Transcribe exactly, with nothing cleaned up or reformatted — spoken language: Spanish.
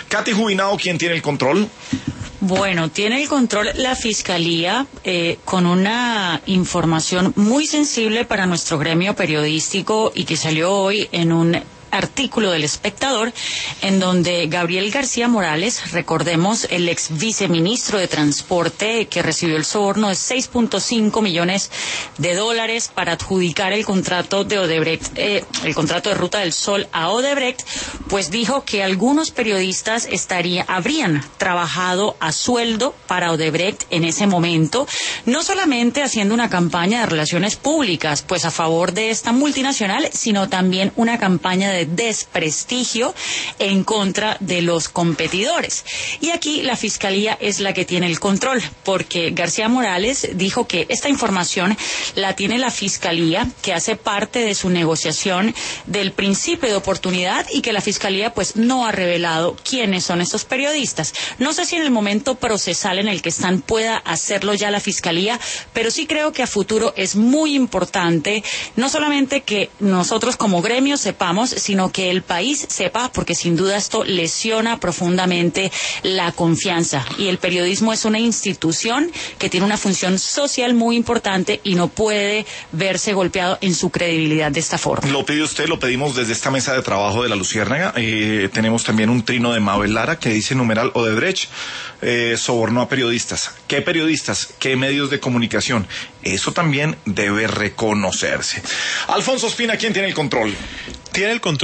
Katy Jubinao, ¿quién tiene el control? Bueno, tiene el control la Fiscalía eh, con una información muy sensible para nuestro gremio periodístico y que salió hoy en un artículo del Espectador, en donde Gabriel García Morales, recordemos, el ex viceministro de Transporte que recibió el soborno de seis punto cinco millones de dólares para adjudicar el contrato de Odebrecht, eh, el contrato de Ruta del Sol a Odebrecht, pues dijo que algunos periodistas estaría, habrían trabajado a sueldo para Odebrecht en ese momento, no solamente haciendo una campaña de relaciones públicas, pues a favor de esta multinacional, sino también una campaña de de desprestigio en contra de los competidores. Y aquí la Fiscalía es la que tiene el control, porque García Morales dijo que esta información la tiene la Fiscalía, que hace parte de su negociación del principio de oportunidad y que la Fiscalía pues no ha revelado quiénes son estos periodistas. No sé si en el momento procesal en el que están pueda hacerlo ya la Fiscalía, pero sí creo que a futuro es muy importante no solamente que nosotros como gremio sepamos, sino que el país sepa, porque sin duda esto lesiona profundamente la confianza. Y el periodismo es una institución que tiene una función social muy importante y no puede verse golpeado en su credibilidad de esta forma. Lo pide usted, lo pedimos desde esta mesa de trabajo de la Luciérnaga. Eh, tenemos también un trino de Mabel Lara que dice numeral Odebrecht eh, sobornó a periodistas. ¿Qué periodistas? ¿Qué medios de comunicación? Eso también debe reconocerse. Alfonso Espina, ¿quién tiene el control? Tiene el control